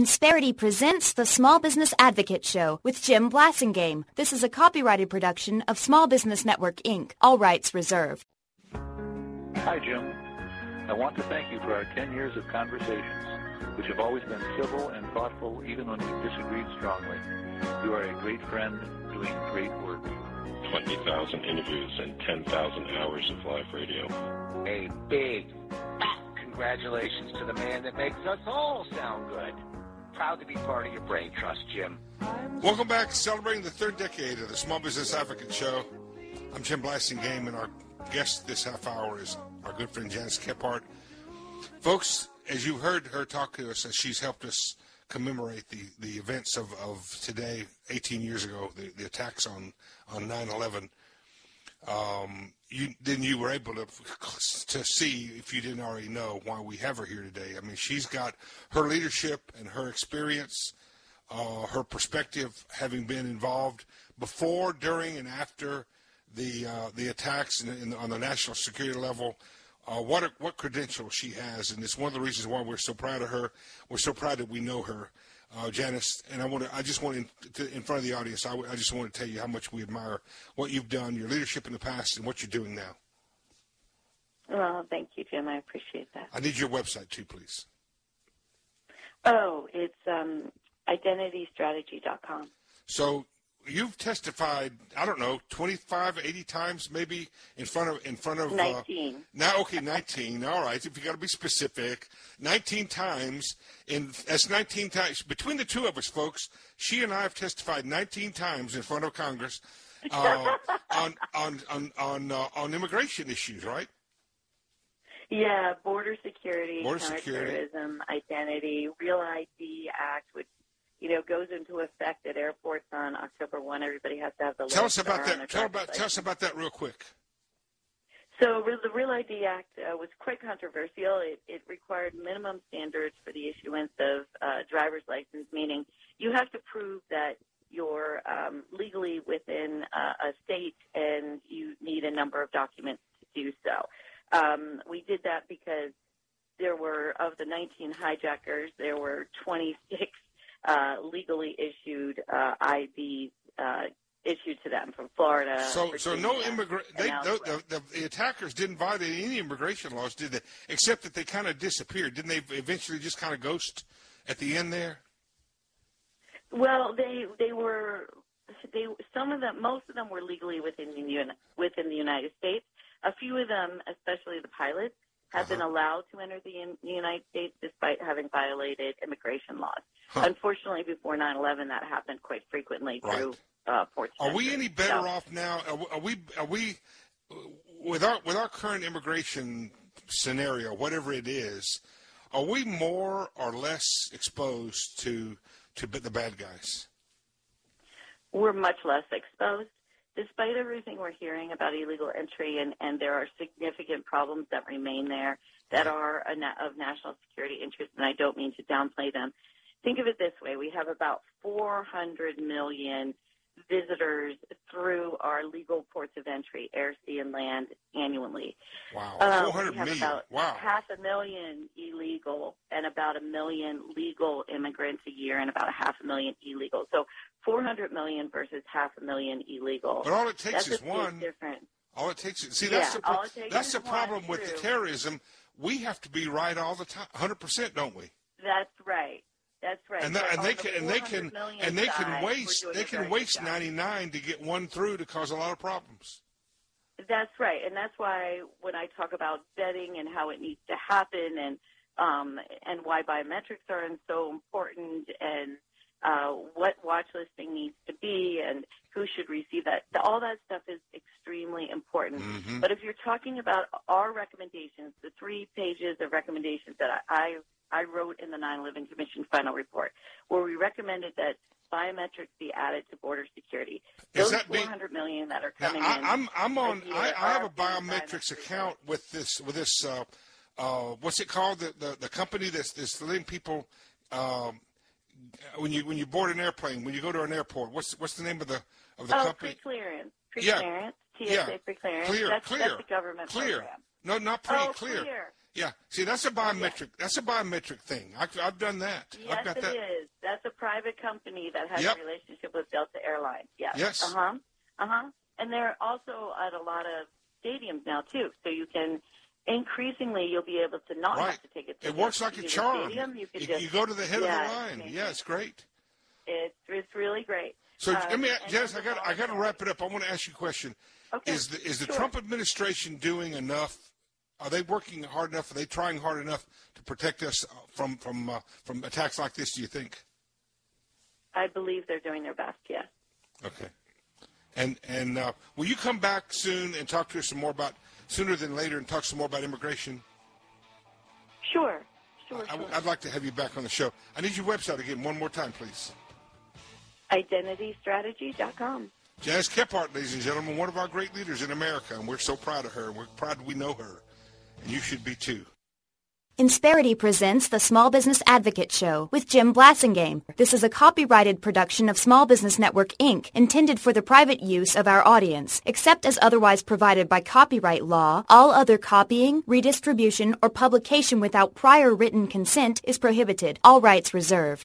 Insperity presents the Small Business Advocate Show with Jim Blasingame. This is a copyrighted production of Small Business Network, Inc. All rights reserved. Hi, Jim. I want to thank you for our 10 years of conversations, which have always been civil and thoughtful even when we disagreed strongly. You are a great friend doing great work. 20,000 interviews and 10,000 hours of live radio. A big, fat congratulations to the man that makes us all sound good. Proud to be part of your brain trust, Jim. Welcome back, celebrating the third decade of the Small Business Advocate Show. I'm Jim Blasingame, and our guest this half hour is our good friend Janice Kephart. Folks, as you heard her talk to us, as she's helped us commemorate the events of today, 18 years ago, the attacks on 9/11. You were able to see, if you didn't already know, why we have her here today. I mean, she's got her leadership and her experience, her perspective, having been involved before, during, and after the attacks on the national security level. What credentials she has, and it's one of the reasons why we're so proud of her. We're so proud that we know her, Janice. And I just want to, in front of the audience, I just want to tell you how much we admire what you've done, your leadership in the past, and what you're doing now. Well, thank you, Jim. I appreciate that. I need your website too, please. Oh, it's identitystrategy.com. So you've testified, I don't know, 25, 80 times maybe in front of 19. 19. All right, if you got to be specific, 19 times. That's 19 times between the two of us, folks. She and I have testified 19 times in front of Congress on immigration issues, right? Yeah, border security, counterterrorism, identity, Real ID Act, which goes into effect at airports on October 1. Everybody has to have the. Tell us about that. Tell us about that real quick. So the Real ID Act was quite controversial. It required minimum standards for the issuance of driver's license, meaning you have to prove that you're legally within a state and you need a number of documents to do so. We did that because there were, of the 19 hijackers, there were 26 legally issued IDs issued to them from Florida. So no the attackers didn't violate any immigration laws, did they? Except that they kind of disappeared. Didn't they eventually just kind of ghost at the end there? Well, most of them were legally within the United States. A few of them, especially the pilots, have been allowed to enter the United States despite having violated immigration laws. Unfortunately, before 9/11, that happened quite frequently through ports. Are we any better off now? Are we with our current immigration scenario, whatever it is, are we more or less exposed to the bad guys? We're much less exposed. Despite everything we're hearing about illegal entry, and there are significant problems that remain there that are of national security interest, and I don't mean to downplay them. Think of it this way. We have about 400 million visitors through our legal ports of entry, air, sea, and land, annually. Wow, 400 million. We have about wow. 500,000 illegal and about 1 million legal immigrants a year and about 500,000 illegal. So 400 million versus 500,000 illegal. But all it takes is one. Difference. All it takes is, that's the problem with the terrorism. We have to be right all the time, 100%, don't we? That's right. That's right. And they can waste 99 to get one through to cause a lot of problems. That's right, and that's why when I talk about vetting and how it needs to happen, and why biometrics are so important, and what watch listing needs to be, and who should receive that, all that stuff is extremely important. Mm-hmm. But if you're talking about our recommendations, the 3 pages of recommendations that I wrote in the 9/11 Commission final report, where we recommended that biometrics be added to border security. Those 400 million that are coming in. I have a biometrics account with this. What's it called? The company that's letting people when you board an airplane, when you go to an airport. What's the name of the company? Pre-clearance. Yeah. TSA pre-clearance. That's the government program. No, not pre-clear. Yeah. See, that's a biometric. That's a biometric thing. I've done that. Yes, I've got that. It is. That's a private company that has Yep. a relationship with Delta Airlines. Yes. Yes. And they're also at a lot of stadiums now too, so you can. Increasingly, you'll be able to not Right. have to take a ticket. It works like a charm. Stadium, you go to the head of the line. Yeah, it's great. It's really great. So let me, Janice, I got to wrap it up. I want to ask you a question. Okay. Is the Sure. Trump administration doing enough? Are they working hard enough? Are they trying hard enough to protect us from attacks like this? Do you think? I believe they're doing their best. Yes. Okay. And will you come back soon and talk to us some more about sooner than later and talk some more about immigration? Sure. I'd like to have you back on the show. I need your website again one more time, please. IdentityStrategy.com. Janice Kephart, ladies and gentlemen, one of our great leaders in America, and we're so proud of her. We're proud we know her, and you should be too. Insperity presents the Small Business Advocate Show with Jim Blasingame. This is a copyrighted production of Small Business Network, Inc., intended for the private use of our audience. Except as otherwise provided by copyright law, all other copying, redistribution, or publication without prior written consent is prohibited. All rights reserved.